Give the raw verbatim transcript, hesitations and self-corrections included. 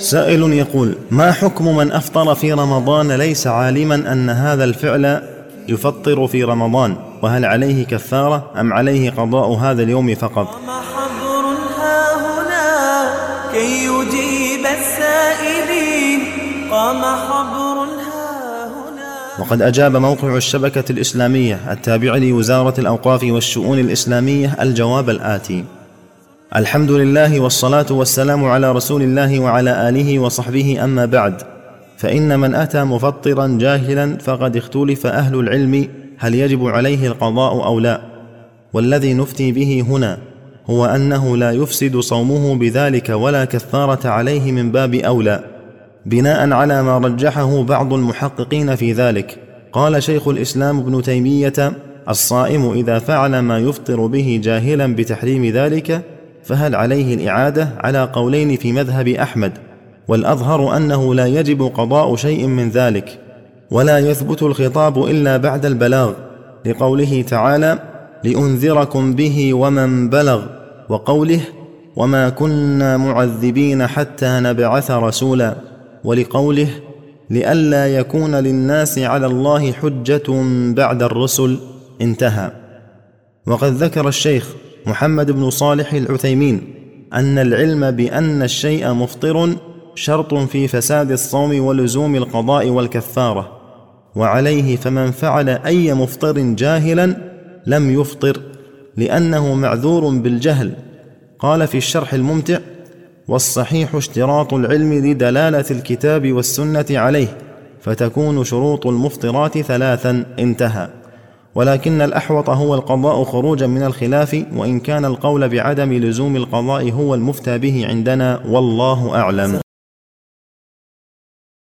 سائل يقول: ما حكم من أفطر في رمضان ليس عالما أن هذا الفعل يفطر في رمضان، وهل عليه كفارة أم عليه قضاء هذا اليوم فقط؟ قام حبر ها هنا كي يجيب السائلين، قام حبر ها هنا. وقد أجاب موقع الشبكة الإسلامية التابع لوزارة الأوقاف والشؤون الإسلامية الجواب الآتي: الحمد لله والصلاة والسلام على رسول الله وعلى آله وصحبه، أما بعد، فإن من أتى مفطرا جاهلا فقد اختلف أهل العلم هل يجب عليه القضاء أو لا، والذي نفتي به هنا هو أنه لا يفسد صومه بذلك ولا كفارة عليه من باب أولى، بناء على ما رجحه بعض المحققين في ذلك. قال شيخ الإسلام ابن تيمية: الصائم إذا فعل ما يفطر به جاهلا بتحريم ذلك فهل عليه الإعادة؟ على قولين في مذهب أحمد، والأظهر أنه لا يجب قضاء شيء من ذلك، ولا يثبت الخطاب إلا بعد البلاغ، لقوله تعالى: لأنذركم به ومن بلغ، وقوله: وما كنا معذبين حتى نبعث رسولا، ولقوله: لئلا يكون للناس على الله حجة بعد الرسل، انتهى. وقد ذكر الشيخ محمد بن صالح العثيمين أن العلم بأن الشيء مفطر شرط في فساد الصوم ولزوم القضاء والكفارة، وعليه فمن فعل أي مفطر جاهلا لم يفطر لأنه معذور بالجهل. قال في الشرح الممتع: والصحيح اشتراط العلم لدلالة الكتاب والسنة عليه، فتكون شروط المفطرات ثلاثا، انتهى. ولكن الأحوط هو القضاء خروجا من الخلاف، وإن كان القول بعدم لزوم القضاء هو المفتى به عندنا، والله أعلم.